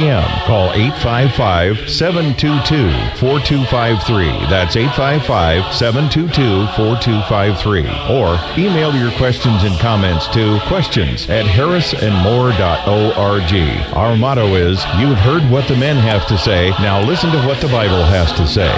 p.m. Call 855-722-4253. That's 855-722-4253. Or email your questions and comments to questions@harrisandmore.org. Our motto is, you've heard what the men have to say, now listen to what the Bible has to say.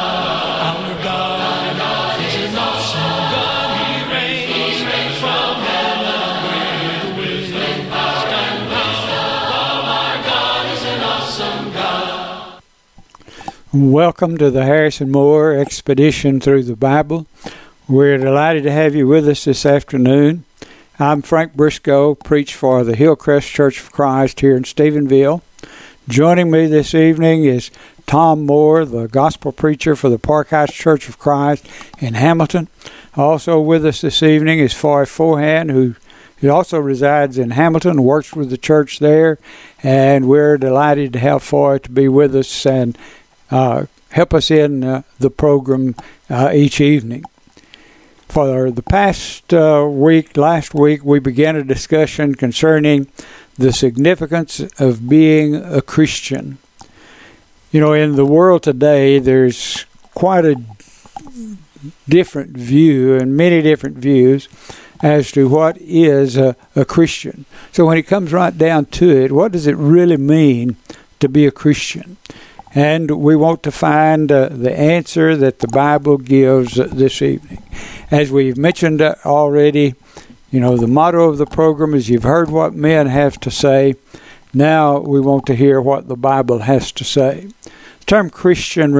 Welcome to the Harris and Moore Expedition Through the Bible. We're delighted to have you with us this afternoon. I'm Frank Briscoe, preach for the Hillcrest Church of Christ here in Stephenville. Joining me this evening is Tom Moore, the gospel preacher for the Parkhouse Church of Christ in Hamilton. Also with us this evening is Foy Forehand, who also resides in Hamilton, works with the church there, and we're delighted to have Foy to be with us and help us in the program each evening. For the past last week, we began a discussion concerning the significance of being a Christian. You know, in the world today, there's quite a different view and many different views as to what is a Christian. So when it comes right down to it, what does it really mean to be a Christian? And we want to find the answer that the Bible gives this evening. As we've mentioned already, you know, the motto of the program is, you've heard what men have to say. Now we want to hear what the Bible has to say. The term Christian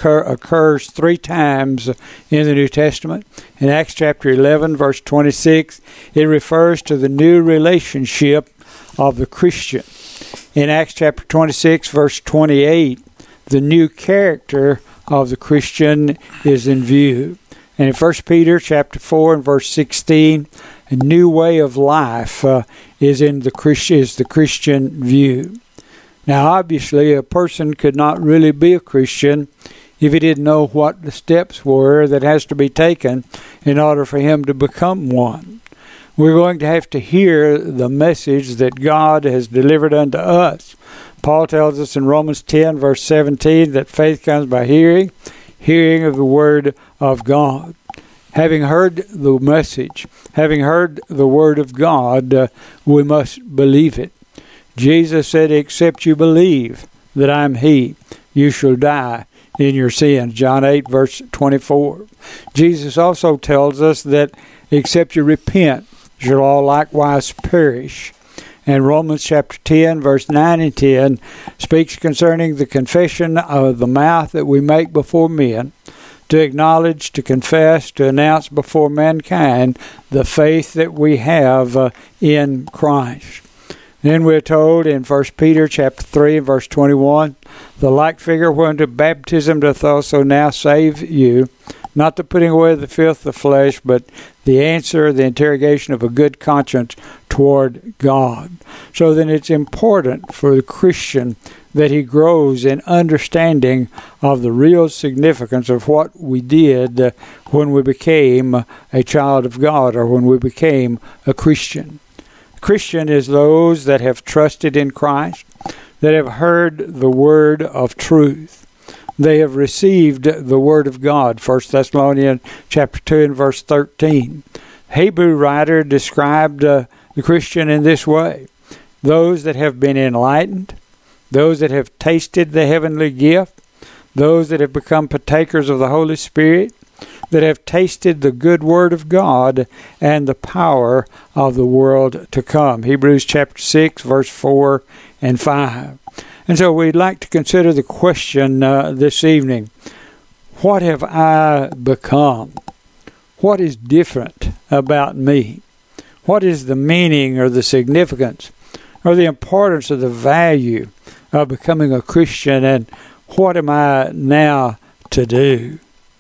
occurs 3 times in the New Testament. In Acts chapter 11, verse 26, it refers to the new relationship of the Christian. In Acts chapter 26, verse 28, the new character of the Christian is in view. And in 1 Peter chapter 4 and verse 16, a new way of life is the Christian view. Now, obviously, a person could not really be a Christian if he didn't know what the steps were that has to be taken in order for him to become one. We're going to have to hear the message that God has delivered unto us. Paul tells us in Romans 10, verse 17, that faith comes by hearing, hearing of the Word of God. Having heard the message, having heard the Word of God, we must believe it. Jesus said, except you believe that I am He, you shall die in your sins. John 8, verse 24. Jesus also tells us that except you repent, you shall all likewise perish. And Romans chapter 10, verse 9 and 10 speaks concerning the confession of the mouth that we make before men, to acknowledge, to confess, to announce before mankind the faith that we have in Christ. Then we're told in 1 Peter chapter 3 and verse 21, the like figure whereunto baptism doth also now save you, not the putting away of the filth of the flesh, but the answer, the interrogation of a good conscience toward God. So then it's important for the Christian that he grows in understanding of the real significance of what we did when we became a child of God, or when we became a Christian. Christian is those that have trusted in Christ, that have heard the word of truth. They have received the Word of God. 1 Thessalonians chapter 2 and verse 13. Hebrew writer described the Christian in this way: those that have been enlightened, those that have tasted the heavenly gift, those that have become partakers of the Holy Spirit, that have tasted the good Word of God and the power of the world to come. Hebrews chapter 6, verse 4 and 5. And so we'd like to consider the question this evening: what have I become? What is different about me? What is the meaning or the significance or the importance or the value of becoming a Christian, and what am I now to do?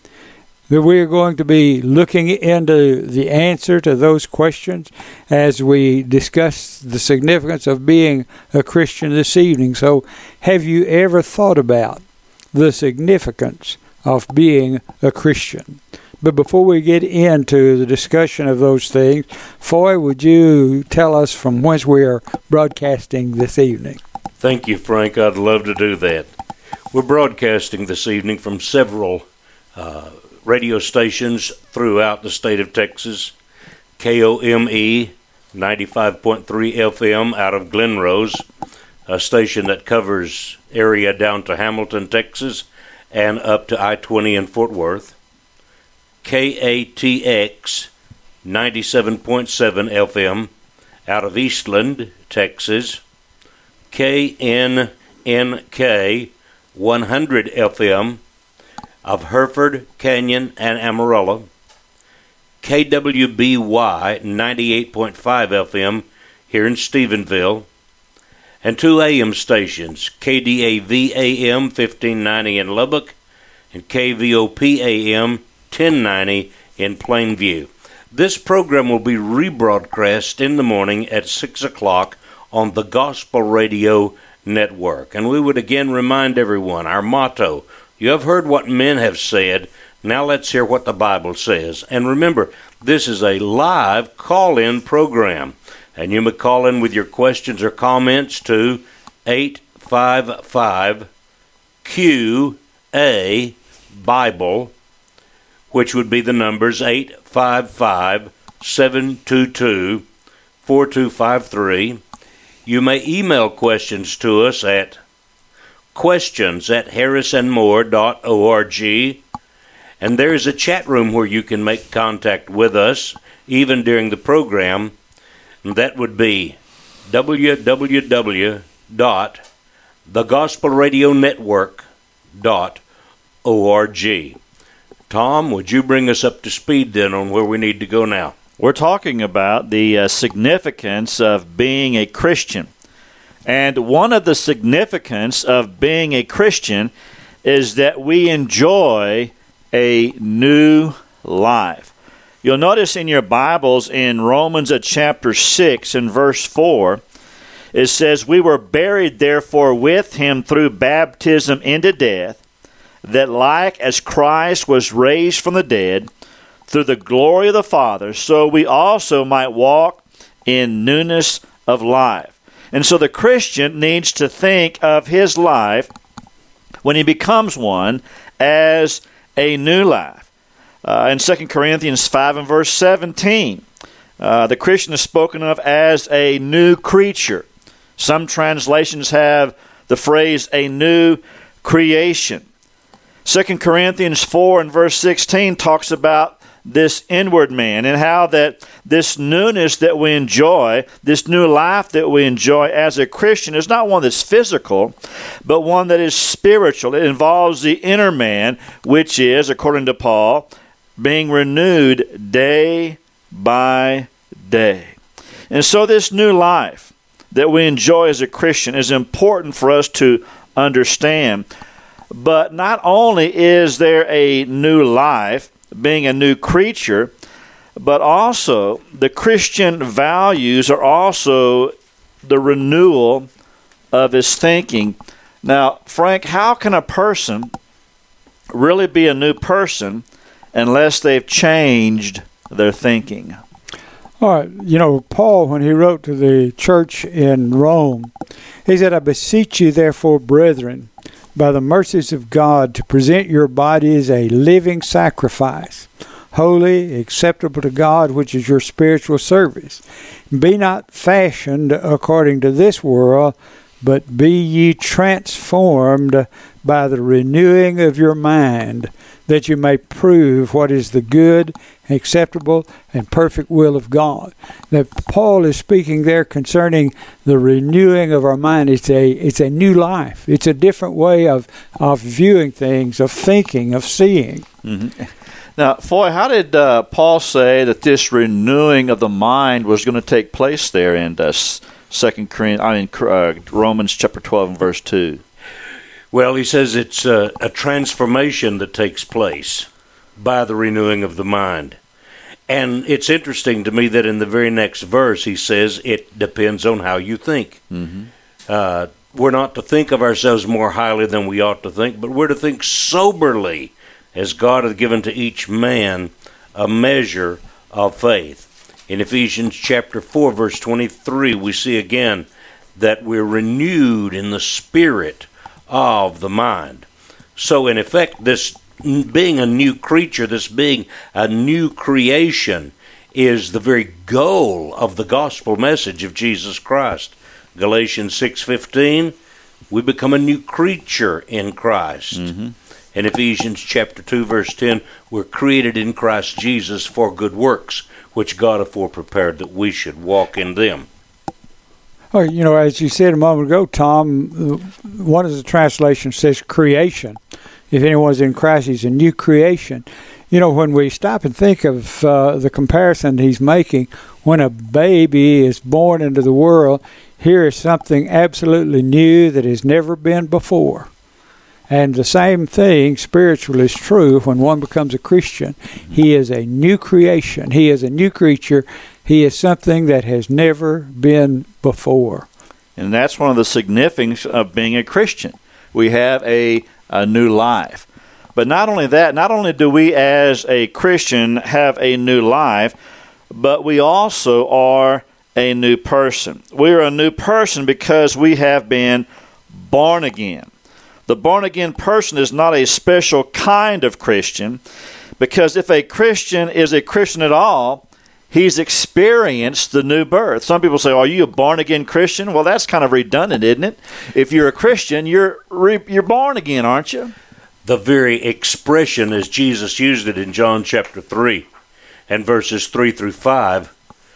That we're going to be looking into the answer to those questions as we discuss the significance of being a Christian this evening. So, have you ever thought about the significance of being a Christian? But before we get into the discussion of those things, Foy, would you tell us from whence we are broadcasting this evening? Thank you, Frank. I'd love to do that. We're broadcasting this evening from several radio stations throughout the state of Texas. KOME 95.3 FM out of Glen Rose, a station that covers area down to Hamilton, Texas, and up to I-20 in Fort Worth. KATX 97.7 FM out of Eastland, Texas. KNNK 100 FM of Hereford, Canyon, and Amarillo. KWBY 98.5 FM here in Stephenville. And 2 AM stations, KDAV AM 1590 in Lubbock and KVOP AM 1090 in Plainview. This program will be rebroadcast in the morning at 6 o'clock on the Gospel Radio Network. And we would again remind everyone, our motto, you have heard what men have said, now let's hear what the Bible says. And remember, this is a live call-in program. And you may call in with your questions or comments to 855-QA-BIBLE, which would be the numbers 855-722-4253. You may email questions to us at questions@harrisonmore.org. And there is a chat room where you can make contact with us, even during the program. And that would be www.thegospelradionetwork.org. Tom, would you bring us up to speed then on where we need to go now? We're talking about the significance of being a Christian. And one of the significance of being a Christian is that we enjoy a new life. You'll notice in your Bibles in Romans chapter 6 and verse 4, it says, "We were buried therefore with him through baptism into death, that like as Christ was raised from the dead through the glory of the Father, so we also might walk in newness of life." And so the Christian needs to think of his life, when he becomes one, as a new life. In 2 Corinthians 5 and verse 17, the Christian is spoken of as a new creature. Some translations have the phrase a new creation. 2 Corinthians 4 and verse 16 talks about this inward man and how that this newness that we enjoy, this new life that we enjoy as a Christian is not one that's physical, but one that is spiritual. It involves the inner man, which is, according to Paul, being renewed day by day. And so this new life that we enjoy as a Christian is important for us to understand. But not only is there a new life, being a new creature, but also the Christian values are also the renewal of his thinking. Now, Frank, how can a person really be a new person unless they've changed their thinking? All right, Paul, when he wrote to the church in Rome, he said, "I beseech you, therefore, brethren, by the mercies of God, to present your bodies a living sacrifice, holy, acceptable to God, which is your spiritual service. Be not fashioned according to this world, but be ye transformed by the renewing of your mind, that you may prove what is the good, acceptable, and perfect will of God." That Paul is speaking there concerning the renewing of our mind. It's a new life. It's a different way of viewing things, of thinking, of seeing. Mm-hmm. Now, Foy, how did Paul say that this renewing of the mind was going to take place there in Romans chapter 12 and verse 2? Well, he says it's a transformation that takes place by the renewing of the mind. And it's interesting to me that in the very next verse he says it depends on how you think. Mm-hmm. We're not to think of ourselves more highly than we ought to think, but we're to think soberly, as God hath given to each man a measure of faith. In Ephesians chapter 4, verse 23, we see again that we're renewed in the spirit of the mind. So in effect, this being a new creature, this being a new creation, is the very goal of the gospel message of Jesus Christ. Galatians 6:15, we become a new creature in Christ. Mm-hmm. In Ephesians chapter 2, verse 10, we're created in Christ Jesus for good works, which God afore prepared that we should walk in them. Oh, as you said a moment ago, Tom, one of the translations says creation. If anyone's in Christ, he's a new creation. When we stop and think of the comparison he's making, when a baby is born into the world, here is something absolutely new that has never been before. And the same thing spiritually is true when one becomes a Christian. He is a new creation. He is a new creature. He is something that has never been before. And that's one of the significance of being a Christian. We have a new life. But not only that, not only do we as a Christian have a new life, but we also are a new person. We are a new person because we have been born again. The born-again person is not a special kind of Christian, because if a Christian is a Christian at all, he's experienced the new birth. Some people say, are you a born-again Christian? Well, that's kind of redundant, isn't it? If you're a Christian, you're born again, aren't you? The very expression, as Jesus used it in John chapter 3 and verses 3 through 5,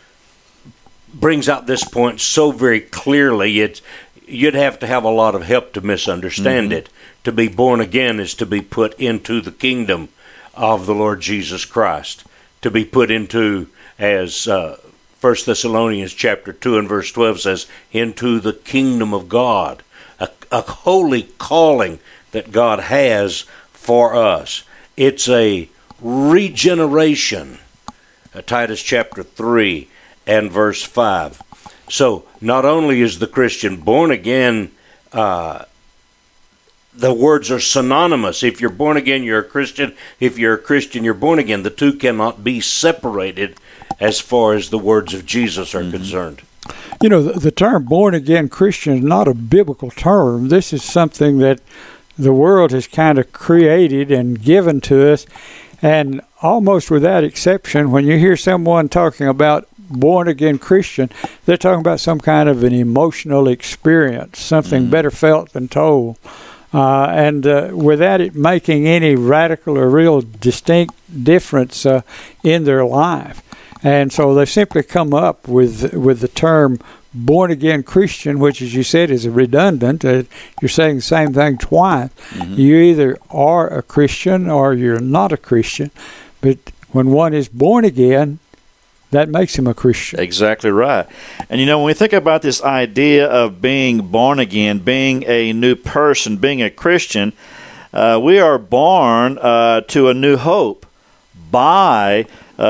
brings out this point so very clearly. You'd have to have a lot of help to misunderstand it. To be born again is to be put into the kingdom of the Lord Jesus Christ. To be put into, as 1 Thessalonians chapter 2 and verse 12 says, into the kingdom of God. A holy calling that God has for us. It's a regeneration. Titus chapter 3 and verse 5. So, not only is the Christian born again, the words are synonymous. If you're born again, you're a Christian. If you're a Christian, you're born again. The two cannot be separated as far as the words of Jesus are concerned. The term born again Christian is not a biblical term. This is something that the world has kind of created and given to us. And almost without exception, when you hear someone talking about born-again Christian, they're talking about some kind of an emotional experience, something better felt than told. And without it making any radical or real distinct difference in their life. And so they simply come up with the term born-again Christian, which, as you said, is redundant. You're saying the same thing twice. You either are a Christian or you're not a Christian. But when one is born again, that makes him a Christian. Exactly right. And when we think about this idea of being born again, being a new person, being a Christian, we are born to a new hope by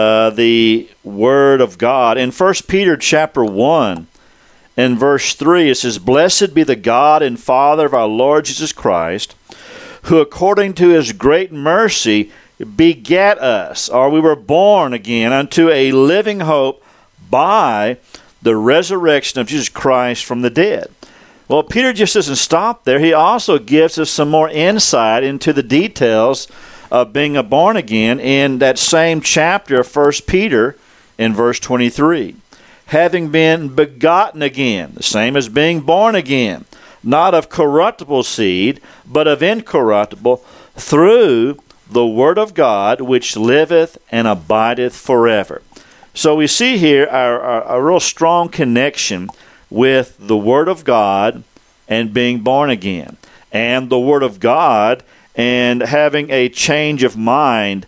the Word of God. In 1 Peter chapter 1 and verse 3, it says, "Blessed be the God and Father of our Lord Jesus Christ, who according to his great mercy begat us," or we were born again, "unto a living hope by the resurrection of Jesus Christ from the dead." Well, Peter just doesn't stop there. He also gives us some more insight into the details of being a born again in that same chapter of 1 Peter in verse 23. "Having been begotten again," the same as being born again, "not of corruptible seed, but of incorruptible, through the Word of God, which liveth and abideth forever." So we see here a real strong connection with the Word of God and being born again, and the Word of God and having a change of mind,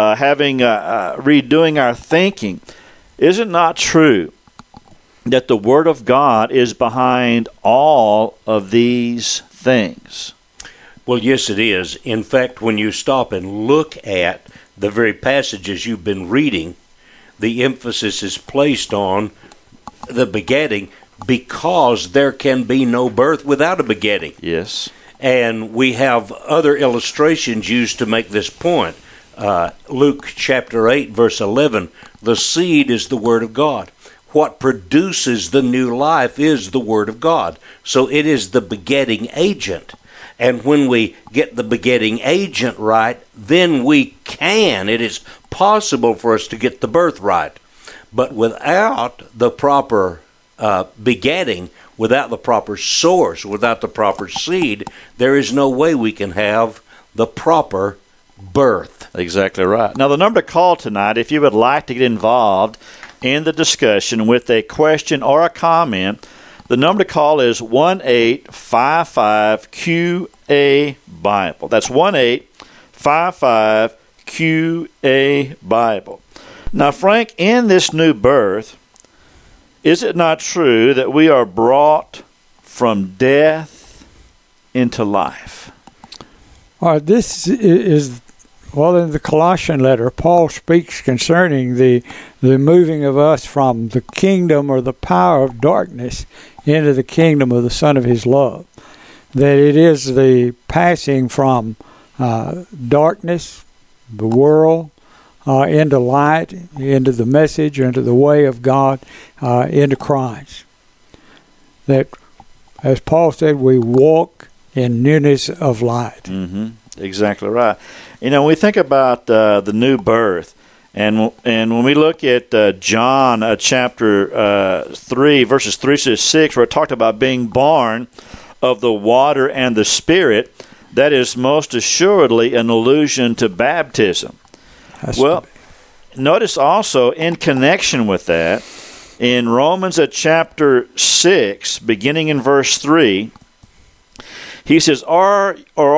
redoing our thinking. Is it not true that the Word of God is behind all of these things? Well, yes, it is. In fact, when you stop and look at the very passages you've been reading, the emphasis is placed on the begetting, because there can be no birth without a begetting. Yes. And we have other illustrations used to make this point. Luke chapter 8, verse 11, "The seed is the Word of God." what produces the new life is the Word of God. So it is the begetting agent. And when we get the begetting agent right, then it is possible for us to get the birth right. But without the proper begetting, without the proper source, without the proper seed, there is no way we can have the proper birth. Exactly right. Now, the number to call tonight, if you would like to get involved in the discussion with a question or a comment, the number to call is 1-855-QA-BIBLE. That's 1-855-QA-BIBLE. Now, Frank, in this new birth, is it not true that we are brought from death into life? This is, in the Colossian letter, Paul speaks concerning the moving of us from the kingdom or the power of darkness into the kingdom of the Son of his love. That it is the passing from darkness, the world, into light, into the message, into the way of God, into Christ. That, as Paul said, we walk in newness of light. Mm-hmm. Exactly right. When we think about the new birth, and when we look at John chapter 3, verses 3 to 6, where it talked about being born of the water and the Spirit, that is most assuredly an allusion to baptism. Notice also in connection with that, in Romans chapter 6, beginning in verse 3, he says, are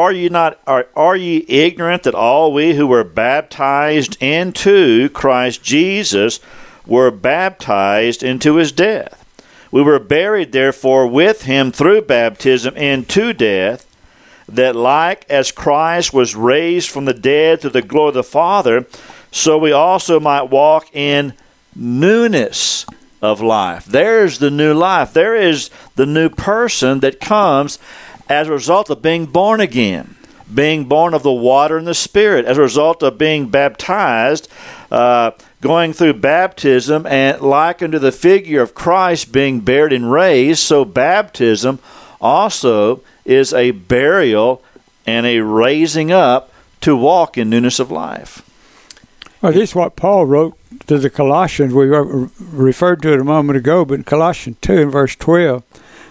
ye ignorant that all we who were baptized into Christ Jesus were baptized into his death? We were buried therefore with him through baptism into death, that like as Christ was raised from the dead through the glory of the Father, so we also might walk in newness of life. There's the new life. There is the new person that comes as a result of being born again, being born of the water and the Spirit, as a result of being baptized, going through baptism, and like unto the figure of Christ being buried and raised, so baptism also is a burial and a raising up to walk in newness of life. Well, this is what Paul wrote to the Colossians. We referred to it a moment ago, but in Colossians 2 and verse 12,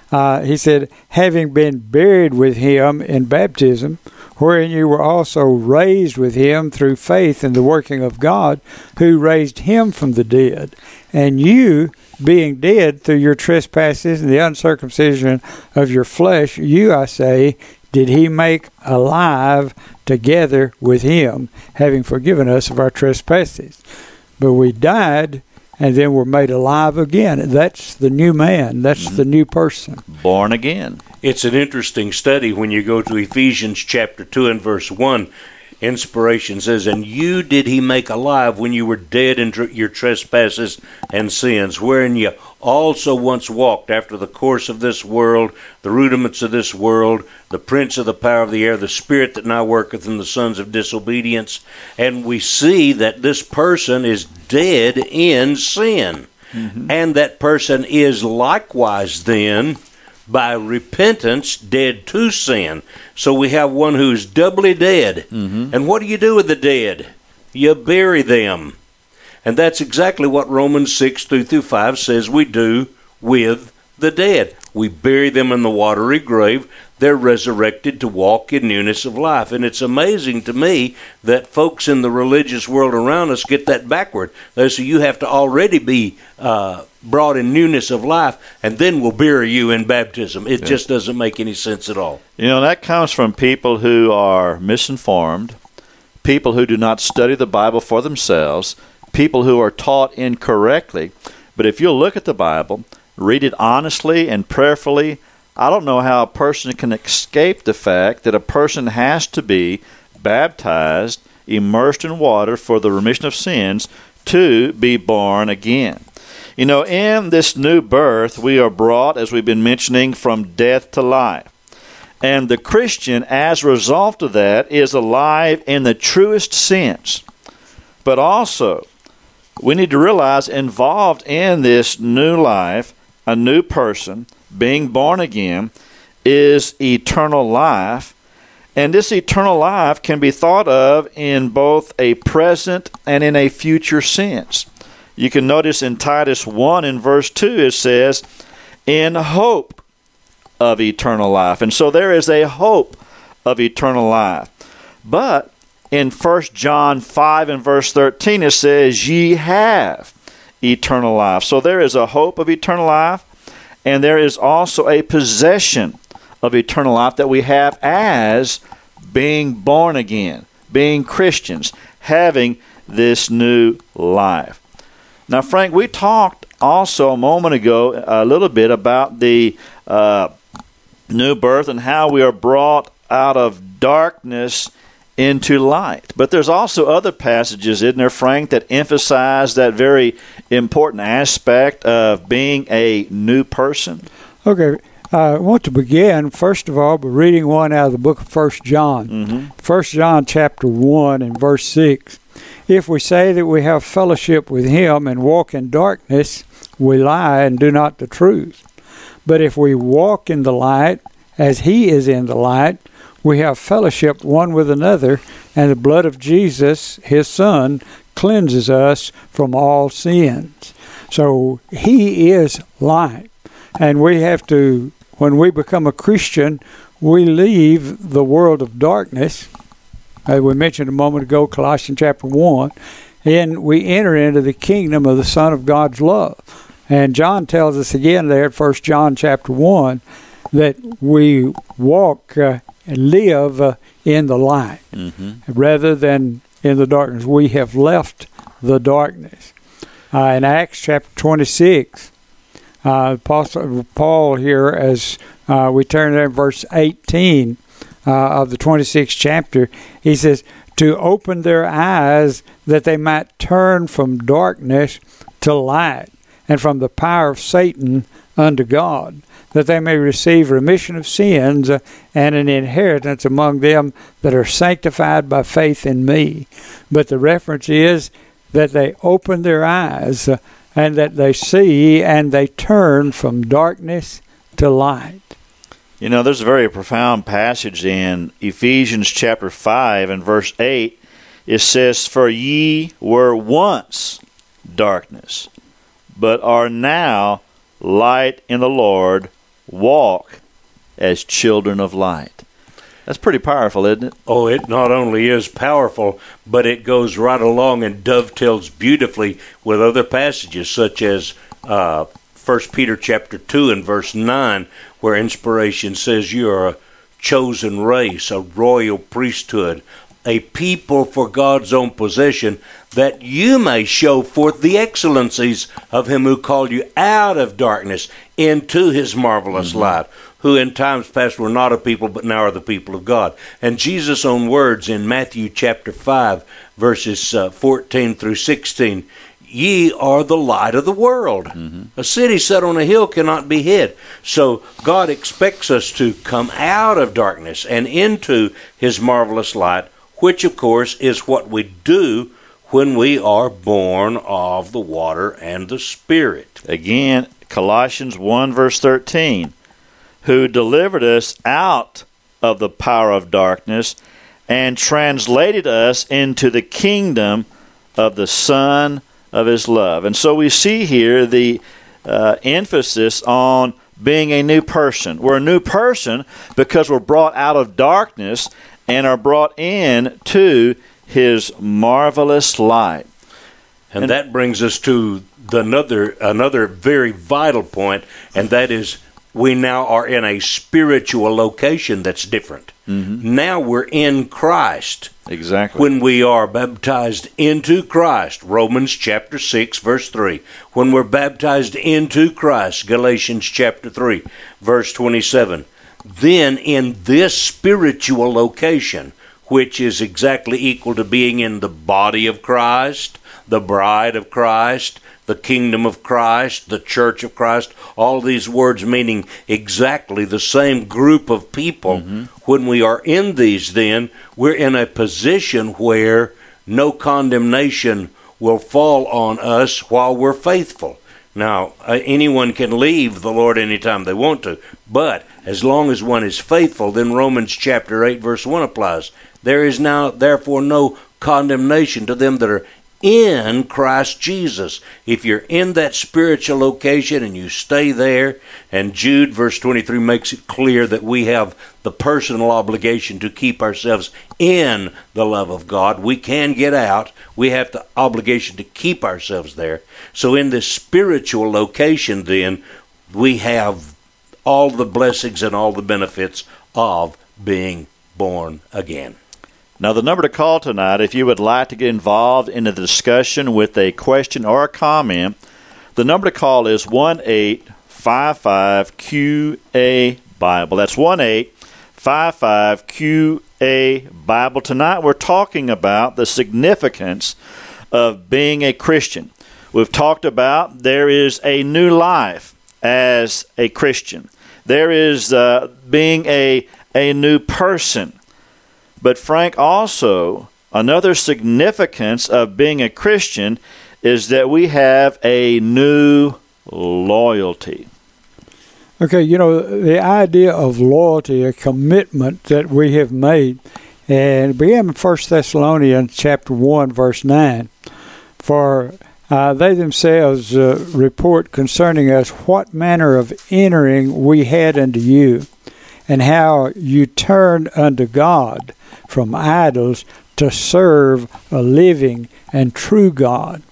he said, having been buried with him in baptism, wherein you were also raised with him through faith in the working of God, who raised him from the dead. And you, being dead through your trespasses and the uncircumcision of your flesh, you, I say, did he make alive together with him, having forgiven us of our trespasses. But we died, and then we're made alive again. That's the new man. That's the new person. Born again. It's an interesting study when you go to Ephesians chapter 2 and verse 1. Inspiration says, and you did he make alive when you were dead in your trespasses and sins, wherein you also once walked after the course of this world, the rudiments of this world, the prince of the power of the air, the spirit that now worketh in the sons of disobedience. And we see that this person is dead in sin. Mm-hmm. And that person is likewise then, by repentance, dead to sin. So we have one who's doubly dead. Mm-hmm. And what do you do with the dead? You bury them. And that's exactly what Romans 6, 2-5 says we do with the dead. We bury them in the watery grave. They're resurrected to walk in newness of life. And it's amazing to me that folks in the religious world around us get that backward. They say you have to already be brought in newness of life, and then we'll bury you in baptism. It just doesn't make any sense at all. That comes from people who are misinformed, people who do not study the Bible for themselves, people who are taught incorrectly. But if you'll look at the Bible, read it honestly and prayerfully, I don't know how a person can escape the fact that a person has to be baptized, immersed in water for the remission of sins to be born again. In this new birth, we are brought, as we've been mentioning, from death to life. And the Christian, as a result of that, is alive in the truest sense. But also, we need to realize involved in this new life, a new person, being born again, is eternal life. And this eternal life can be thought of in both a present and in a future sense. You can notice in Titus 1 in verse 2 it says, in hope of eternal life. And so there is a hope of eternal life. But in 1 John 5 and verse 13 it says, ye have eternal life. So there is a hope of eternal life, and there is also a possession of eternal life that we have as being born again, being Christians, having this new life. Now, Frank, we talked also a moment ago a little bit about the new birth and how we are brought out of darkness into light. But there's also other passages, isn't there, Frank, that emphasize that very important aspect of being a new person? Okay. I want to begin, first of all, by reading one out of the book of 1 John. 1 John chapter 1 and verse 6. If we say that we have fellowship with him and walk in darkness, we lie and do not the truth. But if we walk in the light, as he is in the light, we have fellowship one with another, and the blood of Jesus, his Son, cleanses us from all sins. So he is light. And we have to, when we become a Christian, we leave the world of darkness, as we mentioned a moment ago, Colossians chapter 1, and we enter into the kingdom of the Son of God's love. And John tells us again there at 1 John chapter 1 that we walk and live in the light rather than in the darkness. We have left the darkness. In Acts chapter 26, Apostle Paul here, as we turn there in verse 18 of the 26th chapter, he says, to open their eyes that they might turn from darkness to light, and from the power of Satan unto God, that they may receive remission of sins and an inheritance among them that are sanctified by faith in me. But the reference is that they open their eyes and that they see and they turn from darkness to light. You know, there's a very profound passage in Ephesians chapter 5 and verse 8. It says, for ye were once darkness, but are now light in the Lord. Walk as children of light. That's pretty powerful, isn't it? Oh, it not only is powerful, but it goes right along and dovetails beautifully with other passages, such as 1 Peter chapter 2 and verse 9, where inspiration says you are a chosen race, a royal priesthood, a people for God's own possession, that you may show forth the excellencies of him who called you out of darkness into his marvelous light, who in times past were not a people, but now are the people of God. And Jesus' own words in Matthew chapter 5, verses 14 through 16, ye are the light of the world. A city set on a hill cannot be hid. So God expects us to come out of darkness and into his marvelous light, which, of course, is what we do when we are born of the water and the Spirit. Again, Colossians 1, verse 13, who delivered us out of the power of darkness and translated us into the kingdom of the Son of his love. And so we see here the emphasis on being a new person. We're a new person because we're brought out of darkness and are brought in to his marvelous light. And that brings us to another very vital point, and that is we now are in a spiritual location that's different. Now we're in Christ. Exactly. When we are baptized into Christ, Romans chapter 6, verse 3. When we're baptized into Christ, Galatians chapter 3, verse 27. Then in this spiritual location, which is exactly equal to being in the body of Christ, the bride of Christ, the kingdom of Christ, the church of Christ, all these words meaning exactly the same group of people. When we are in these, then, we're in a position where no condemnation will fall on us while we're faithful. Now, anyone can leave the Lord anytime they want to, but as long as one is faithful, then Romans chapter 8, verse 1 applies. There is now, therefore, no condemnation to them that are in Christ Jesus. If you're in that spiritual location and you stay there, and Jude verse 23 makes it clear that we have the personal obligation to keep ourselves in the love of God. We can get out. We have the obligation to keep ourselves there. So in this spiritual location then, we have all the blessings and all the benefits of being born again. Now, the number to call tonight, if you would like to get involved in the discussion with a question or a comment, the number to call is 1-855-QA-BIBLE. That's 1-855-QA-BIBLE. Tonight we're talking about the significance of being a Christian. We've talked about there is a new life as a Christian. There is being a new person. But Frank, also, another significance of being a Christian is that we have a new loyalty. Okay, the idea of loyalty, a commitment that we have made, and it began in 1 Thessalonians chapter 1, verse 9. For they themselves report concerning us what manner of entering we had unto you, and how you turned unto God from idols to serve a living and true God.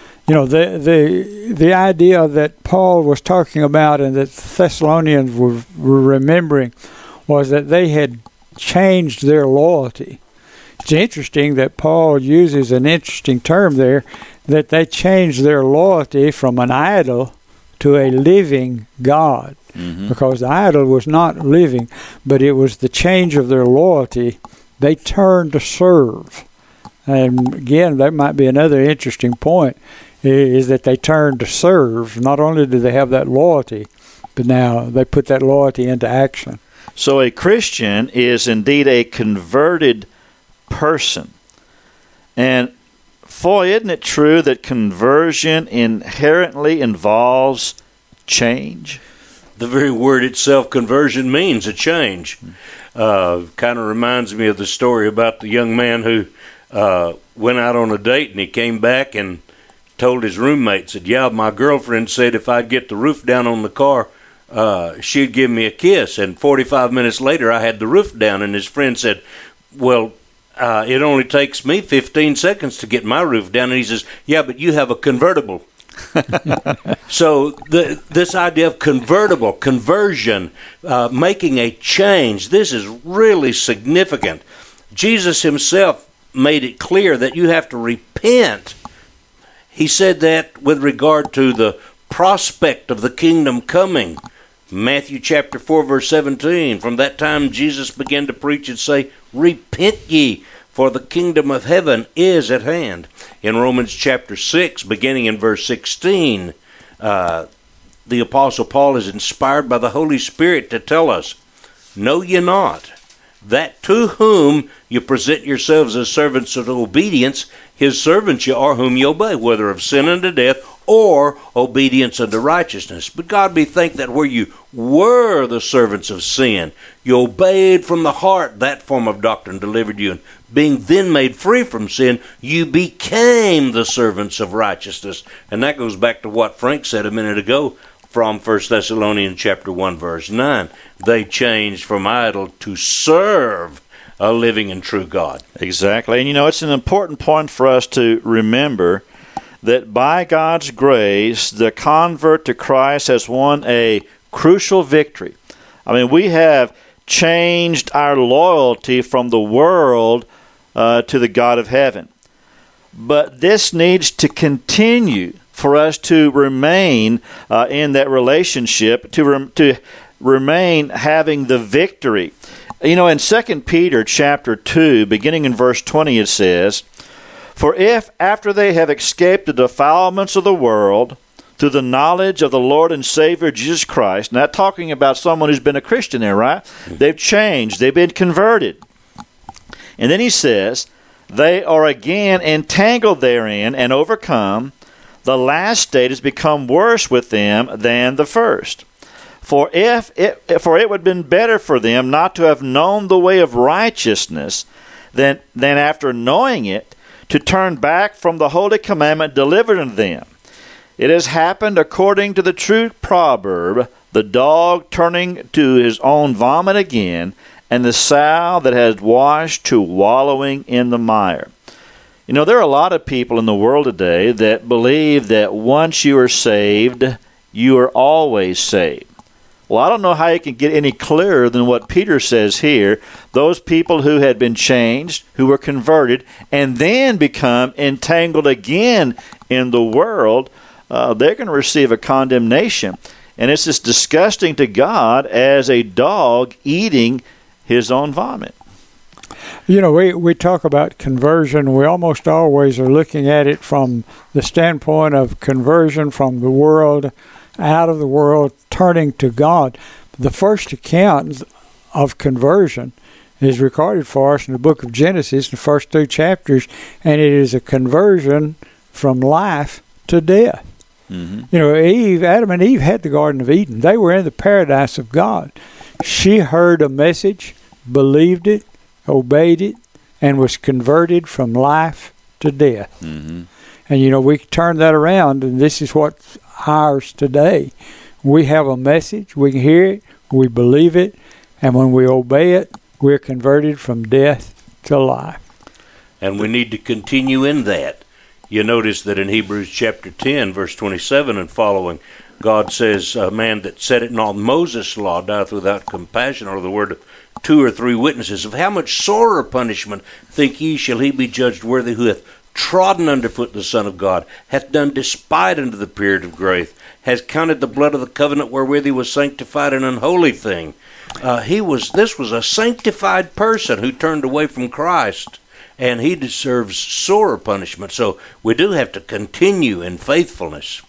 The idea that Paul was talking about and that the Thessalonians were remembering was that they had changed their loyalty. It's interesting that Paul uses an interesting term there, that they changed their loyalty from an idol to a living God. Mm-hmm. Because the idol was not living, but it was the change of their loyalty. They turned to serve. And again, that might be another interesting point, is that they turned to serve. Not only did they have that loyalty, but now they put that loyalty into action. So a Christian is indeed a converted person. And isn't it true that conversion inherently involves change? The very word itself, conversion, means a change. Kind of reminds me of the story about the young man who went out on a date and he came back and told his roommate, said, "Yeah, my girlfriend said if I'd get the roof down on the car, she'd give me a kiss." And 45 minutes later, I had the roof down, and his friend said, "Well, it only takes me 15 seconds to get my roof down." And he says, "Yeah, but you have a convertible." So this idea of conversion, making a change, this is really significant. Jesus himself made it clear that you have to repent. He said that with regard to the prospect of the kingdom coming. Matthew chapter 4, verse 17, from that time Jesus began to preach and say, "Repent ye, for the kingdom of heaven is at hand." In Romans chapter 6, beginning in verse 16, the Apostle Paul is inspired by the Holy Spirit to tell us, "Know ye not that to whom you present yourselves as servants of obedience, his servants ye are whom ye obey, whether of sin unto death or obedience unto righteousness. But God be thanked that where you were the servants of sin, you obeyed from the heart that form of doctrine delivered you, and being then made free from sin, you became the servants of righteousness." And that goes back to what Frank said a minute ago from 1 Thessalonians chapter 1, verse 9. They changed from idol to serve a living and true God. Exactly. And it's an important point for us to remember that by God's grace, the convert to Christ has won a crucial victory. We have changed our loyalty from the world to the God of heaven. But this needs to continue for us to remain in that relationship, to remain having the victory. In 2 Peter chapter 2, beginning in verse 20, it says, "For if, after they have escaped the defilements of the world, through the knowledge of the Lord and Savior Jesus Christ," not talking about someone who's been a Christian there, right? They've changed. They've been converted. And then he says, they are again entangled therein and overcome. The last state has become worse with them than the first. For it would have been better for them not to have known the way of righteousness than after knowing it, to turn back from the holy commandment delivered unto them. It has happened according to the true proverb, the dog turning to his own vomit again, and the sow that has washed to wallowing in the mire. You know, there are a lot of people in the world today that believe that once you are saved, you are always saved. Well, I don't know how you can get any clearer than what Peter says here. Those people who had been changed, who were converted, and then become entangled again in the world, they're going to receive a condemnation. And it's as disgusting to God as a dog eating his own vomit. You know, we talk about conversion. We almost always are looking at it from the standpoint of conversion from the world, out of the world, turning to God. The first account of conversion is recorded for us in the book of Genesis, the first 2 chapters, and it is a conversion from life to death. Mm-hmm. You know, Adam and Eve had the Garden of Eden. They were in the paradise of God. She heard a message, believed it, obeyed it, and was converted from life to death. Mm-hmm. And, you know, we turn that around, and this is what's ours today. We have a message, we can hear it, we believe it, and when we obey it, we're converted from death to life. And we need to continue in that. You notice that in Hebrews chapter 10, verse 27 and following, God says, a man that said it not Moses' law dieth without compassion, or the word of 2 or 3 witnesses. Of how much sorer punishment, think ye, shall he be judged worthy, who hath trodden underfoot the Son of God, hath done despite unto the period of grace, has counted the blood of the covenant wherewith he was sanctified an unholy thing. This was a sanctified person who turned away from Christ, and he deserves sorer punishment. So we do have to continue in faithfulness.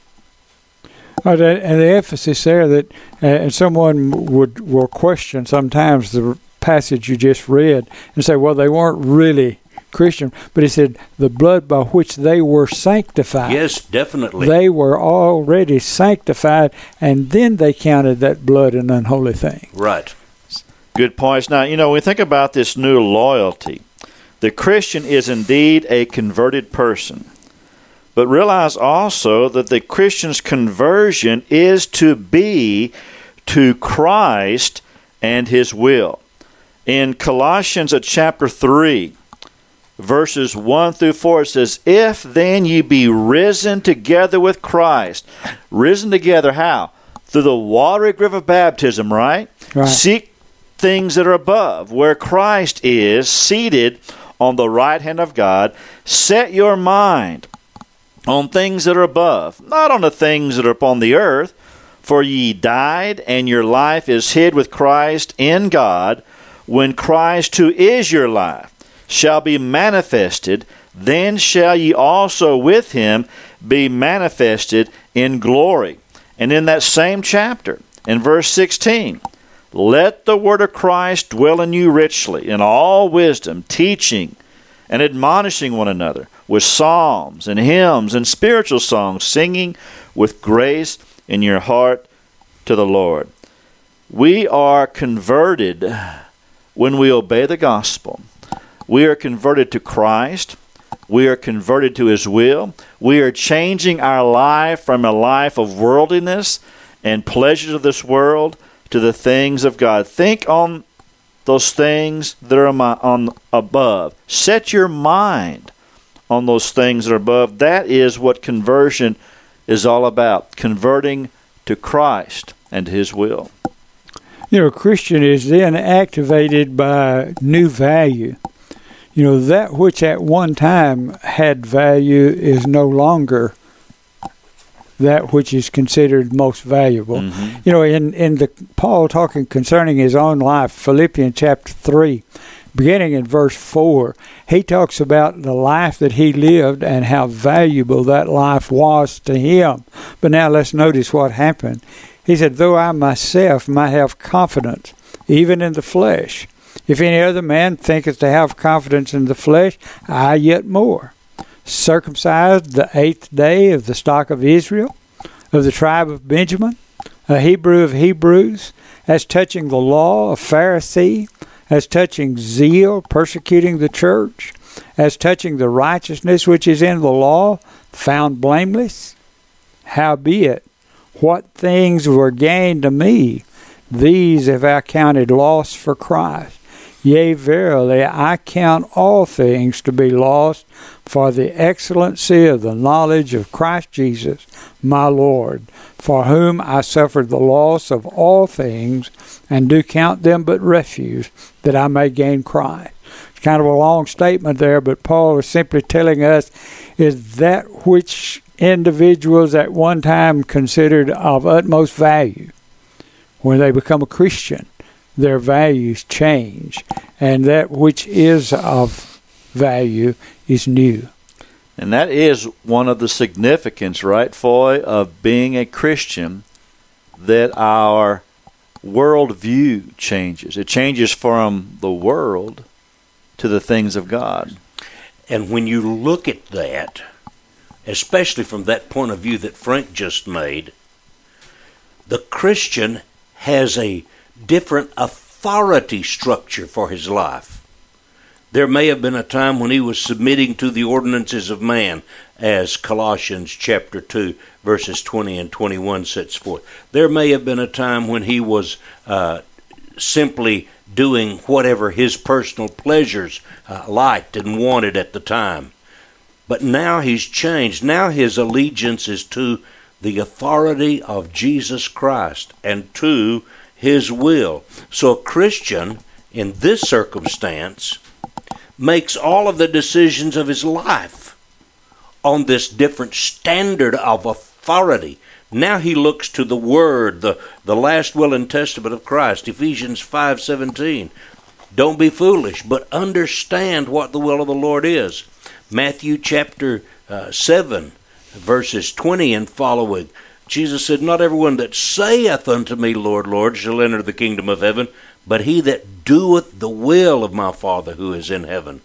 And the emphasis there that, and someone will question sometimes the passage you just read and say, well, they weren't really Christian, but he said the blood by which they were sanctified. Yes, definitely. They were already sanctified, and then they counted that blood an unholy thing. Right. Good points. Now, you know, when we think about this new loyalty, the Christian is indeed a converted person. But realize also that the Christian's conversion is to be to Christ and his will. In Colossians chapter 3, verses 1 through 4, it says, if then ye be risen together with Christ. Risen together how? Through the watery grave of baptism, right? Seek things that are above, where Christ is seated on the right hand of God. Set your mind on things that are above, not on the things that are upon the earth. For ye died, and your life is hid with Christ in God. When Christ, who is your life, shall be manifested, then shall ye also with him be manifested in glory. And in that same chapter, in verse 16, let the word of Christ dwell in you richly, in all wisdom, teaching and admonishing one another with psalms and hymns and spiritual songs, singing with grace in your heart to the Lord. We are converted when we obey the gospel. We are converted to Christ. We are converted to his will. We are changing our life from a life of worldliness and pleasures of this world to the things of God. Think on those things that are on above. Set your mind on those things that are above. That is what conversion is all about. Converting to Christ and his will. You know, a Christian is then activated by new value. You know, that which at one time had value is no longer that which is considered most valuable. Mm-hmm. You know, in the Paul talking concerning his own life, Philippians chapter 3, beginning in verse 4, he talks about the life that he lived and how valuable that life was to him. But now let's notice what happened. He said, though I myself might have confidence, even in the flesh, If any other man thinketh to have confidence in the flesh, I yet more. Circumcised the 8th day of the stock of Israel, of the tribe of Benjamin, a Hebrew of Hebrews, as touching the law, a Pharisee, as touching zeal, persecuting the church, as touching the righteousness which is in the law, found blameless. Howbeit, what things were gained to me, these have I counted loss for Christ. Yea, verily, I count all things to be lost for the excellency of the knowledge of Christ Jesus, my Lord, for whom I suffered the loss of all things, and do count them but refuse, that I may gain Christ. It's kind of a long statement there, but Paul is simply telling us is that which individuals at one time considered of utmost value, when they become a Christian, their values change, and that which is of value is new. And that is one of the significance, right, Foy, of being a Christian, that our worldview changes. It changes from the world to the things of God. And when you look at that, especially from that point of view that Frank just made, the Christian has a different authority structure for his life. There may have been a time when he was submitting to the ordinances of man, as Colossians chapter 2, verses 20 and 21 sets forth. There may have been a time when he was simply doing whatever his personal pleasures liked and wanted at the time. But now he's changed. Now his allegiance is to the authority of Jesus Christ and to his will. So a Christian, in this circumstance, makes all of the decisions of his life on this different standard of authority. Now he looks to the Word, the last will and testament of Christ, Ephesians 5:17. Don't be foolish, but understand what the will of the Lord is. Matthew chapter 7, verses 20 and following. Jesus said, not everyone that saith unto me, Lord, Lord, shall enter the kingdom of heaven, but he that doeth the will of my Father who is in heaven.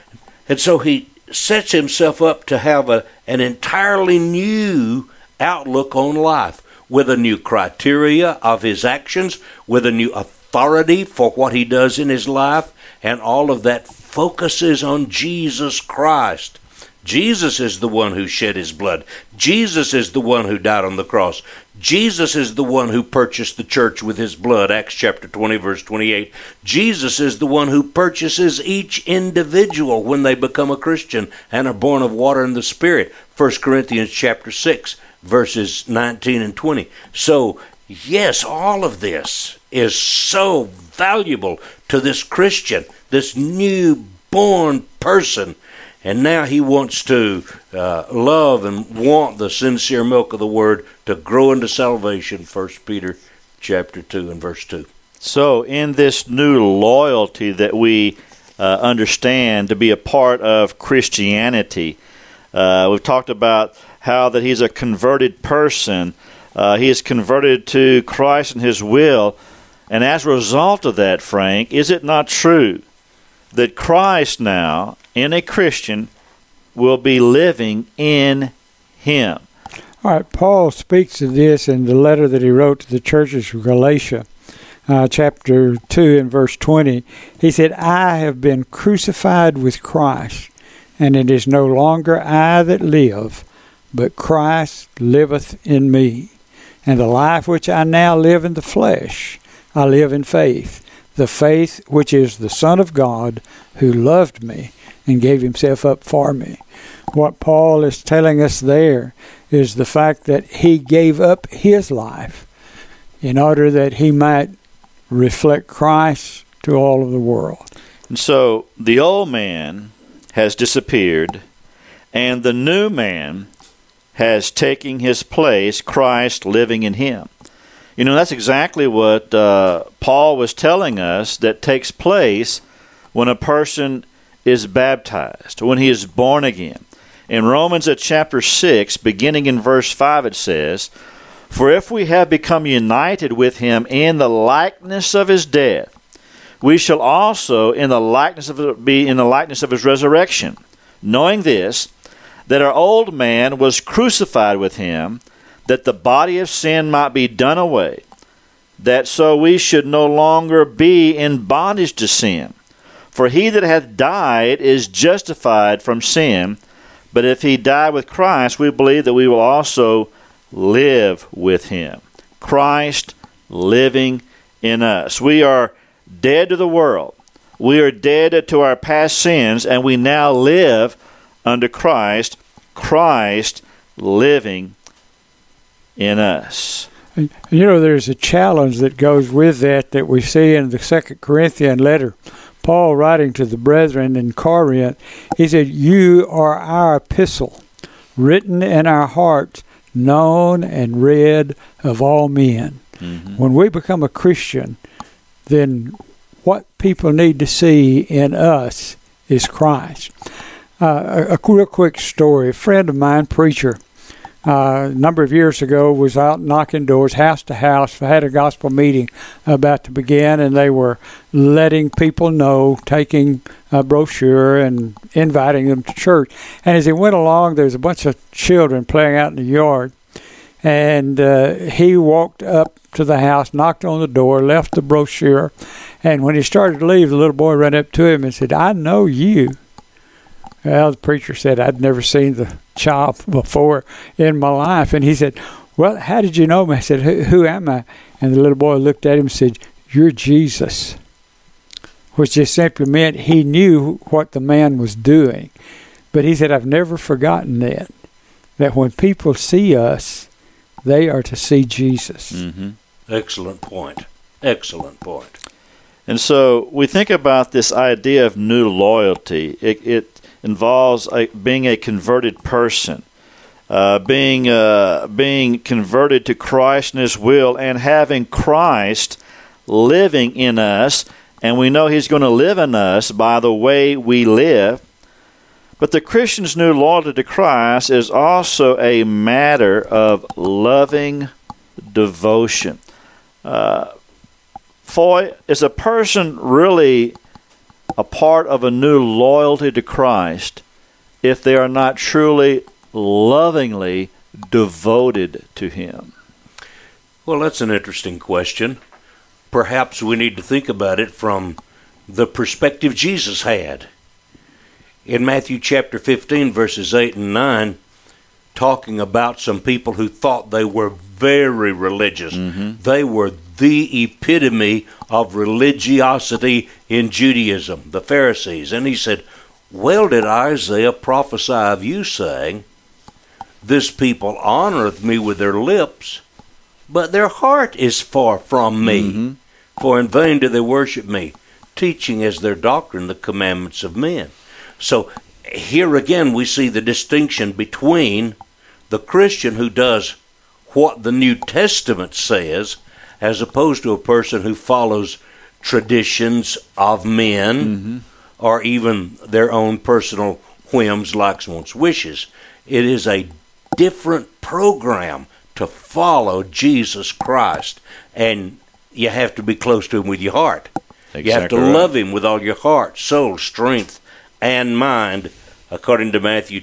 And so he sets himself up to have an entirely new outlook on life, with a new criteria of his actions, with a new authority for what he does in his life, and all of that focuses on Jesus Christ. Jesus is the one who shed his blood. Jesus is the one who died on the cross. Jesus is the one who purchased the church with his blood, Acts chapter 20, verse 28. Jesus is the one who purchases each individual when they become a Christian and are born of water and the Spirit, 1 Corinthians chapter 6, verses 19 and 20. So, yes, all of this is so valuable to this Christian, this new-born person. And now he wants to love and want the sincere milk of the Word to grow into salvation, 1 Peter chapter 2 and verse 2. So in this new loyalty that we understand to be a part of Christianity, we've talked about how that he's a converted person. He is converted to Christ and his will. And as a result of that, Frank, is it not true that Christ now, in a Christian, will be living in him? All right, Paul speaks of this in the letter that he wrote to the churches of Galatia, chapter 2 and verse 20. He said, I have been crucified with Christ, and it is no longer I that live, but Christ liveth in me. And the life which I now live in the flesh, I live in faith, the faith which is the Son of God, who loved me and gave himself up for me. What Paul is telling us there is the fact that he gave up his life in order that he might reflect Christ to all of the world. And so the old man has disappeared, and the new man has taken his place, Christ living in him. You know, that's exactly what Paul was telling us that takes place when a person is baptized, when he is born again. In Romans chapter 6, beginning in verse 5, it says, For if we have become united with him in the likeness of his death, we shall also be in the likeness of his resurrection, knowing this, that our old man was crucified with him, that the body of sin might be done away, that so we should no longer be in bondage to sin. For he that hath died is justified from sin, but if he die with Christ, we believe that we will also live with him. Christ living in us. We are dead to the world. We are dead to our past sins, and we now live under Christ, Christ living in us. You know, there's a challenge that goes with that we see in the 2 Corinthian letter. Paul, writing to the brethren in Corinth, he said, "You are our epistle, written in our hearts, known and read of all men." Mm-hmm. When we become a Christian, then what people need to see in us is Christ. A real quick story. A friend of mine, preacher, a number of years ago, was out knocking doors, house to house. I had a gospel meeting about to begin, and they were letting people know, taking a brochure and inviting them to church. And as he went along, there was a bunch of children playing out in the yard. And he walked up to the house, knocked on the door, left the brochure. And when he started to leave, the little boy ran up to him and said, "I know you." Well, the preacher said, "I'd never seen the child before in my life." And he said, "Well, how did you know me?" I said, Who am I?" And the little boy looked at him and said, "You're Jesus," which just simply meant he knew what the man was doing. But he said, "I've never forgotten that when people see us, they are to see Jesus." Mm-hmm. Excellent point. Excellent point. And so we think about this idea of new loyalty. It involves being a converted person, being converted to Christ and his will, and having Christ living in us. And we know he's going to live in us by the way we live. But the Christian's new loyalty to Christ is also a matter of loving devotion. Is a person really a part of a new loyalty to Christ if they are not truly lovingly devoted to him? Well, that's an interesting question. Perhaps we need to think about it from the perspective Jesus had. In Matthew chapter 15, verses 8 and 9, talking about some people who thought they were very religious. Mm-hmm. They were the epitome of religiosity in Judaism, the Pharisees. And he said, "Well did Isaiah prophesy of you, saying, This people honoreth me with their lips, but their heart is far from me. Mm-hmm. For in vain do they worship me, teaching as their doctrine the commandments of men." So here again we see the distinction between the Christian who does what the New Testament says, as opposed to a person who follows traditions of men, mm-hmm. or even their own personal whims, likes, wants, wishes. It is a different program to follow Jesus Christ, and you have to be close to him with your heart. Exactly. You have to love him with all your heart, soul, strength, and mind, according to Matthew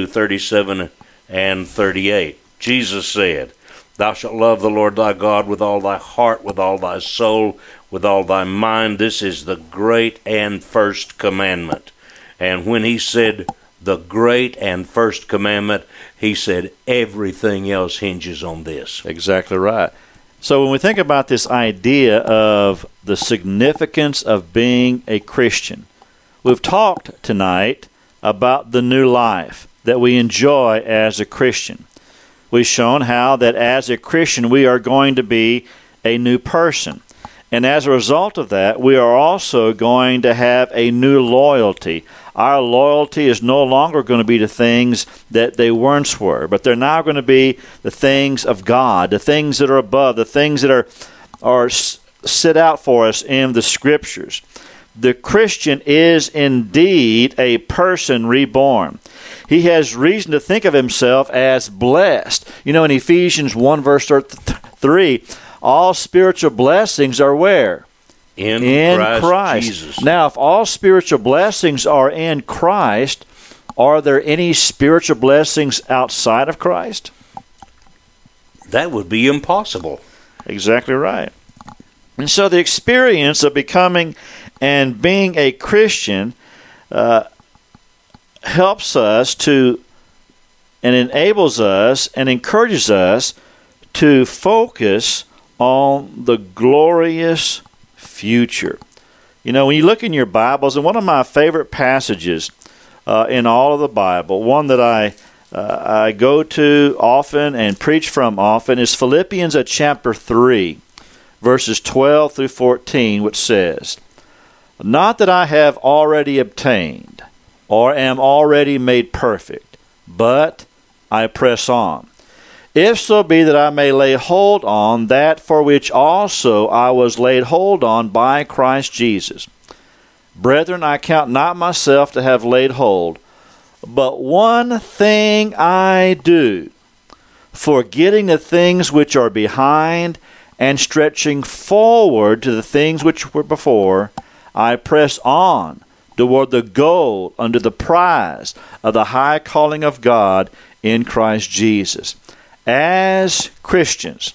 22:37 and 38. Jesus said, "Thou shalt love the Lord thy God with all thy heart, with all thy soul, with all thy mind. This is the great and first commandment." And when he said the great and first commandment, he said everything else hinges on this. Exactly right. So when we think about this idea of the significance of being a Christian, we've talked tonight about the new life that we enjoy as a Christian. We've shown how that as a Christian we are going to be a new person. And as a result of that, we are also going to have a new loyalty. Our loyalty is no longer going to be the things that they once were, but they're now going to be the things of God, the things that are above, the things that are set out for us in the Scriptures. The Christian is indeed a person reborn. He has reason to think of himself as blessed. You know, in Ephesians 1 verse 3, all spiritual blessings are where? In Christ Jesus. Now, if all spiritual blessings are in Christ, are there any spiritual blessings outside of Christ? That would be impossible. Exactly right. And so the experience of becoming and being a Christian helps us to, and enables us and encourages us to focus on the glorious future. You know, when you look in your Bibles, and one of my favorite passages in all of the Bible, one that I go to often and preach from often, is Philippians chapter 3, verses 12 through 14, which says, "Not that I have already obtained, or am already made perfect, but I press on, if so be that I may lay hold on that for which also I was laid hold on by Christ Jesus. Brethren, I count not myself to have laid hold, but one thing I do, forgetting the things which are behind, and stretching forward to the things which were before, I press on toward the goal unto the prize of the high calling of God in Christ Jesus." As Christians,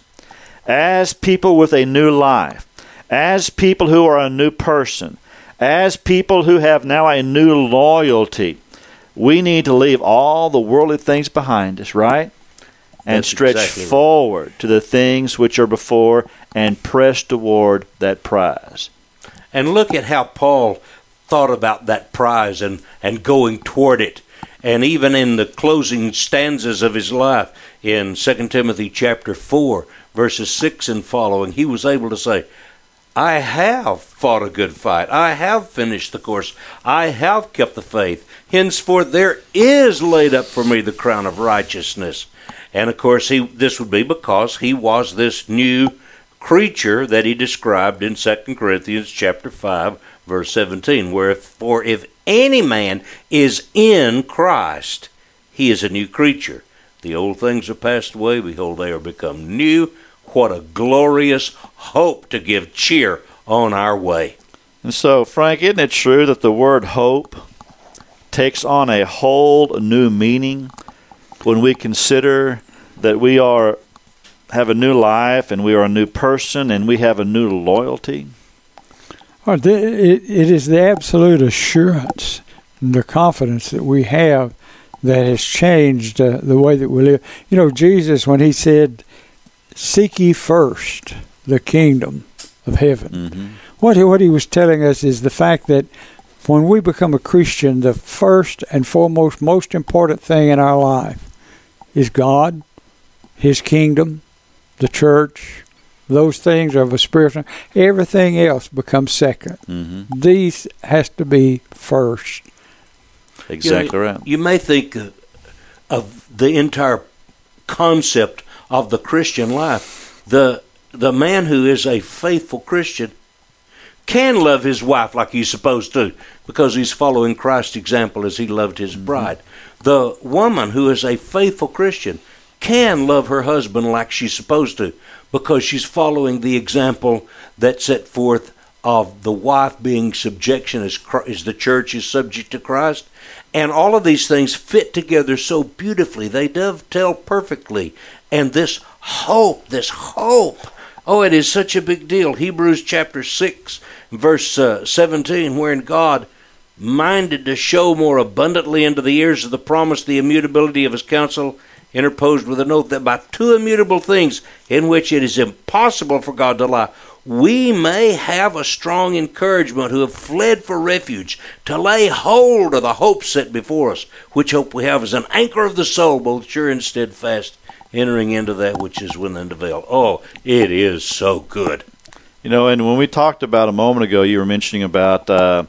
as people with a new life, as people who are a new person, as people who have now a new loyalty, we need to leave all the worldly things behind us, right? And That's stretch exactly forward to the things which are before and press toward that prize. And look at how Paul thought about that prize and going toward it. And even in the closing stanzas of his life, in 2 Timothy chapter 4, verses 6 and following, he was able to say, "I have fought a good fight. I have finished the course. I have kept the faith. Henceforth there is laid up for me the crown of righteousness." And of course, this would be because he was this new creature that he described in 2 Corinthians chapter 5, verse 17, where for if any man is in Christ, he is a new creature. The old things are passed away, behold, they are become new. What a glorious hope to give cheer on our way. And so, Frank, isn't it true that the word hope takes on a whole new meaning when we consider that we have a new life and we are a new person and we have a new loyalty? It is the absolute assurance and the confidence that we have that has changed the way that we live. You know, Jesus, when he said, "Seek ye first the kingdom of heaven," what he was telling us is the fact that when we become a Christian, the first and foremost, most important thing in our life is God, His kingdom, the church. Those things are of a spiritual. Everything else becomes second. These has to be first. Exactly right. You may think of the entire concept of the Christian life. The man who is a faithful Christian can love his wife like he's supposed to because he's following Christ's example as he loved his bride. The woman who is a faithful Christian can love her husband like she's supposed to because she's following the example that's set forth of the wife being subjection as the church is subject to Christ. And all of these things fit together so beautifully. They dovetail perfectly. And this hope, oh, it is such a big deal. Hebrews chapter 6, verse 17, wherein God minded to show more abundantly into the ears of the promise the immutability of his counsel, interposed with an oath, that by two immutable things in which it is impossible for God to lie, we may have a strong encouragement who have fled for refuge, to lay hold of the hope set before us, which hope we have as an anchor of the soul, both sure and steadfast, entering into that which is within the veil. Oh, it is so good. You know, and when we talked about a moment ago, you were mentioning about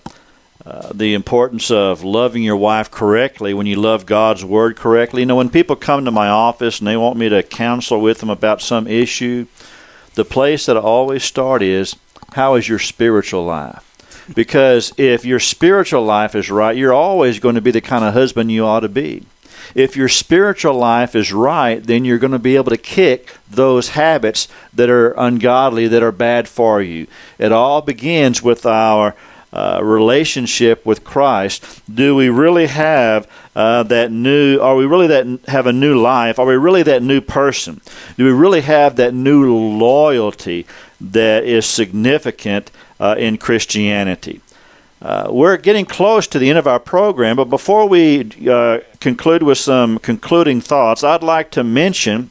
the importance of loving your wife correctly when you love God's Word correctly. You know, when people come to my office and they want me to counsel with them about some issue, the place that I always start is, how is your spiritual life? Because if your spiritual life is right, you're always going to be the kind of husband you ought to be. If your spiritual life is right, then you're going to be able to kick those habits that are ungodly, that are bad for you. It all begins with our relationship with Christ. Do we really have that new? Are we really have a new life? Are we really that new person? Do we really have that new loyalty that is significant in Christianity? We're getting close to the end of our program, but before we conclude with some concluding thoughts, I'd like to mention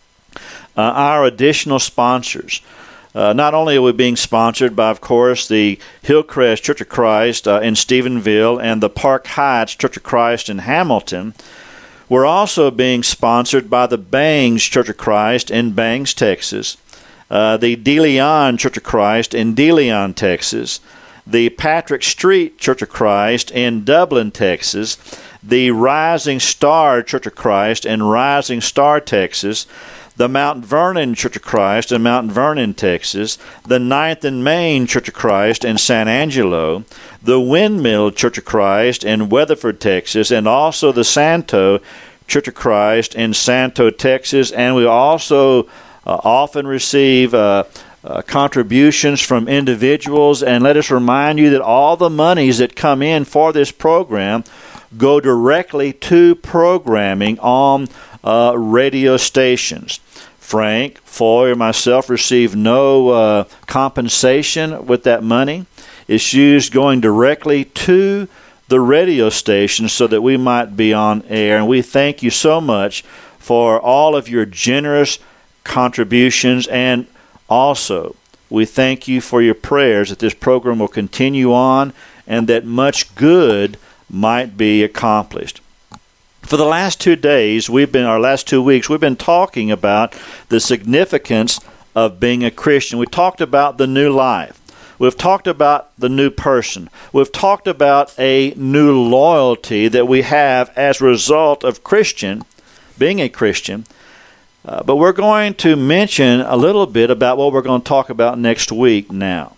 our additional sponsors. Not only are we being sponsored by, of course, the Hillcrest Church of Christ in Stephenville and the Park Heights Church of Christ in Hamilton, we're also being sponsored by the Bangs Church of Christ in Bangs, Texas, the De Leon Church of Christ in De Leon, Texas, the Patrick Street Church of Christ in Dublin, Texas, the Rising Star Church of Christ in Rising Star, Texas, the Mount Vernon Church of Christ in Mount Vernon, Texas, the Ninth and Main Church of Christ in San Angelo, the Windmill Church of Christ in Weatherford, Texas, and also the Santo Church of Christ in Santo, Texas. And we also often receive contributions from individuals. And let us remind you that all the monies that come in for this program go directly to programming on radio stations. Frank, Foy, or myself receive no compensation with that money. It's used going directly to the radio station so that we might be on air. And we thank you so much for all of your generous contributions. And also, we thank you for your prayers that this program will continue on and that much good might be accomplished. For the last 2 days, last 2 weeks, we've been talking about the significance of being a Christian. We talked about the new life. We've talked about the new person. We've talked about a new loyalty that we have as a result of being a Christian. But we're going to mention a little bit about what we're going to talk about next week now.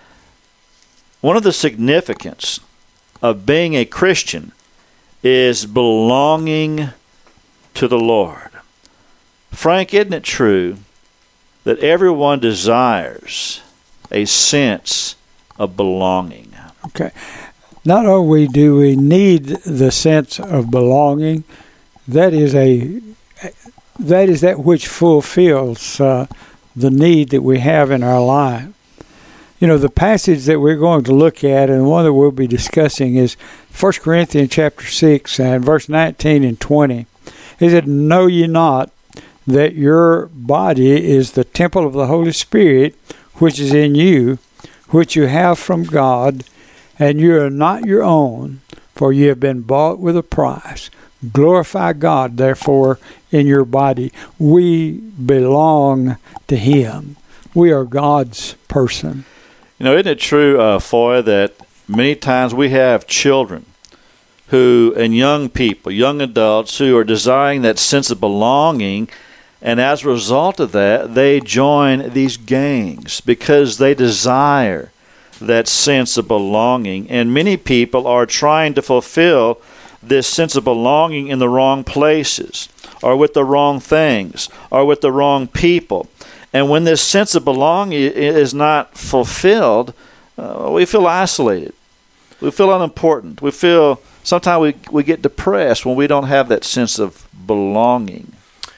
One of the significance of being a Christian is belonging to the Lord. Frank, isn't it true that everyone desires a sense of belonging? Okay. Not only do we need the sense of belonging, that is that which fulfills the need that we have in our life. You know, the passage that we're going to look at and one that we'll be discussing is 1 Corinthians chapter 6 and verse 19 and 20. He said, "Know ye not that your body is the temple of the Holy Spirit, which is in you, which you have from God, and you are not your own, for you have been bought with a price. Glorify God, therefore, in your body." We belong to Him. We are God's person. You know, isn't it true, Foy, that many times we have children and young people, young adults who are desiring that sense of belonging, and as a result of that, they join these gangs because they desire that sense of belonging. And many people are trying to fulfill this sense of belonging in the wrong places, or with the wrong things, or with the wrong people. And when this sense of belonging is not fulfilled, we feel isolated. We feel unimportant. We feel sometimes we get depressed when we don't have that sense of belonging.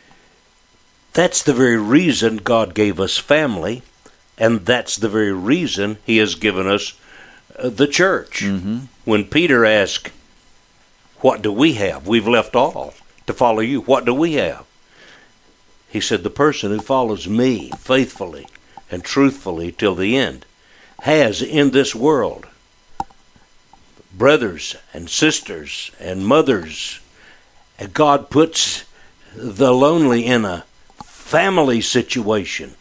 That's the very reason God gave us family, and that's the very reason He has given us the church. Mm-hmm. When Peter asked, "What do we have? We've left all to follow you. What do we have?" He said, "The person who follows me faithfully and truthfully till the end has in this world brothers and sisters and mothers." And God puts the lonely in a family situation.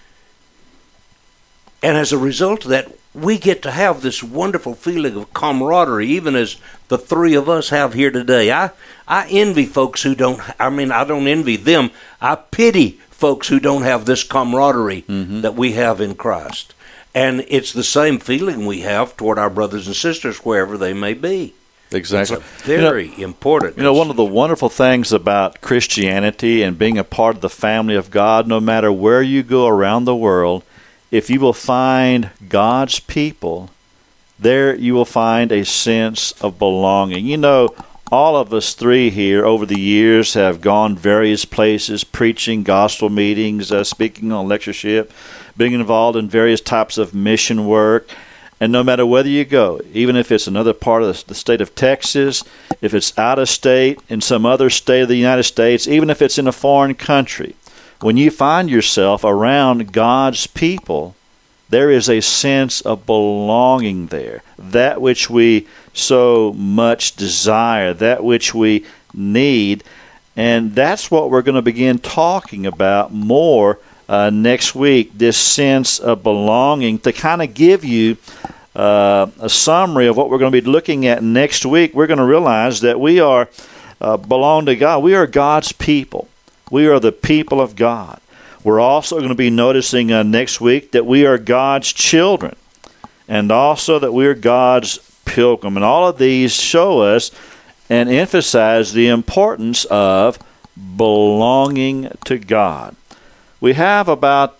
And as a result of that, we get to have this wonderful feeling of camaraderie, even as the three of us have here today. I envy folks who don't, I don't envy them. I pity folks who don't have this camaraderie that we have in Christ. And it's the same feeling we have toward our brothers and sisters wherever they may be. Exactly. It's a very important. One of the wonderful things about Christianity and being a part of the family of God, no matter where you go around the world, if you will find God's people, there you will find a sense of belonging. All of us three here over the years have gone various places, preaching, gospel meetings, speaking on lectureship, being involved in various types of mission work. And no matter whether you go, even if it's another part of the state of Texas, if it's out of state, in some other state of the United States, even if it's in a foreign country, when you find yourself around God's people, there is a sense of belonging there. That which we so much desire, that which we need. And that's what we're going to begin talking about more next week, this sense of belonging, to kind of give you a summary of what we're going to be looking at next week. We're going to realize that we are belong to God. We are God's people. We are the people of God. We're also going to be noticing next week that we are God's children, and also that we are God's pilgrim. And all of these show us and emphasize the importance of belonging to God. We have about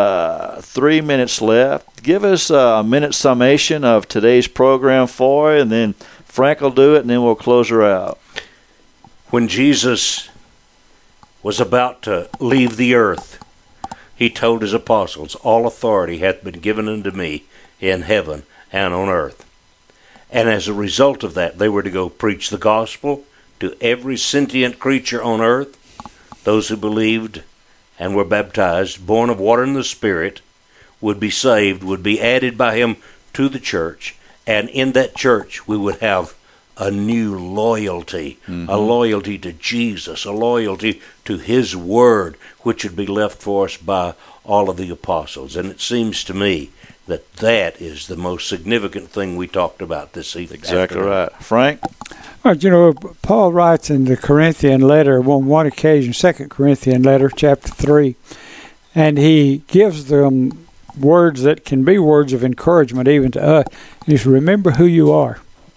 3 minutes left. Give us a minute summation of today's program for you, and then Frank will do it, and then we'll close her out. When Jesus was about to leave the earth, he told his apostles, "All authority hath been given unto me in heaven and on earth." And as a result of that, they were to go preach the gospel to every sentient creature on earth. Those who believed and were baptized, born of water and the Spirit, would be saved, would be added by him to the church. And in that church, we would have a new loyalty, a loyalty to Jesus, a loyalty to his word, which would be left for us by all of the apostles. And it seems to me that that is the most significant thing we talked about this evening. Exactly right. Frank? Well, Paul writes in the Corinthian letter on one occasion, 2 Corinthian letter, chapter 3, and he gives them words that can be words of encouragement even to us. He says, remember who you are.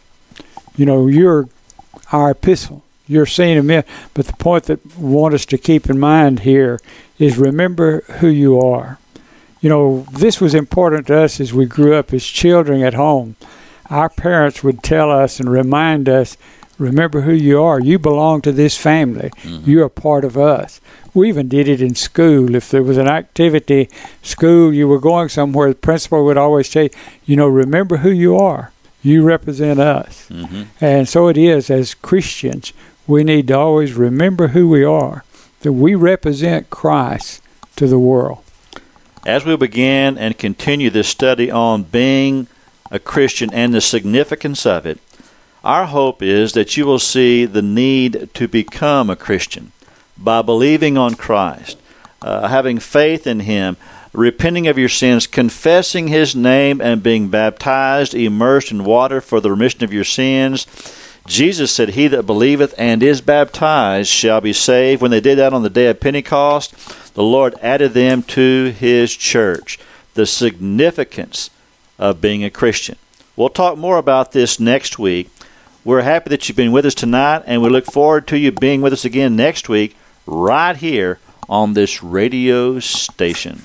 You're our epistle. You're seen of men. But the point that we want us to keep in mind here is remember who you are. This was important to us as we grew up as children at home. Our parents would tell us and remind us, remember who you are. You belong to this family. You're a part of us. We even did it in school. If there was an activity, school, you were going somewhere, the principal would always say, remember who you are. You represent us. And so it is as Christians. We need to always remember who we are, that we represent Christ to the world. As we begin and continue this study on being a Christian and the significance of it, our hope is that you will see the need to become a Christian by believing on Christ, having faith in him, repenting of your sins, confessing his name, and being baptized, immersed in water for the remission of your sins. Jesus said, he that believeth and is baptized shall be saved. When they did that on the day of Pentecost, the Lord added them to his church. The significance of being a Christian. We'll talk more about this next week. We're happy that you've been with us tonight, and we look forward to you being with us again next week right here on this radio station.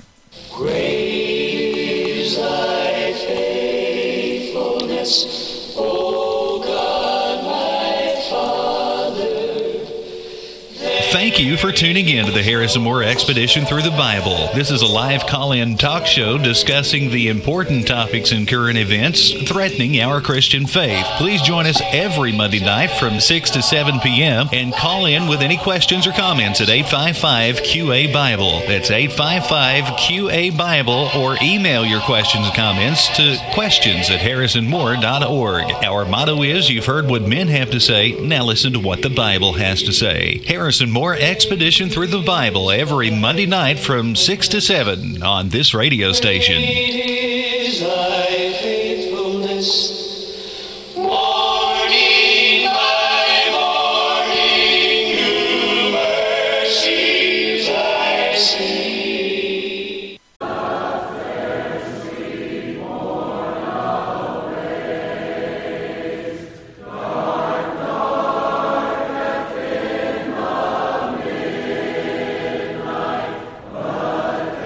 Great is thy faithfulness, O God, my Father. Thank you for tuning in to the Harrison Moore Expedition Through the Bible. This is a live call-in talk show discussing the important topics and current events threatening our Christian faith. Please join us every Monday night from 6 to 7 p.m. and call in with any questions or comments at 855-QA-BIBLE. That's 855-QA-BIBLE, or email your questions and comments to questions@harrisonmoore.org. Our motto is, you've heard what men have to say, now listen to what the Bible has to say. Harrison Moore Expedition Through the Bible every Monday night from 6 to 7 on this radio station. Great is thy faithfulness.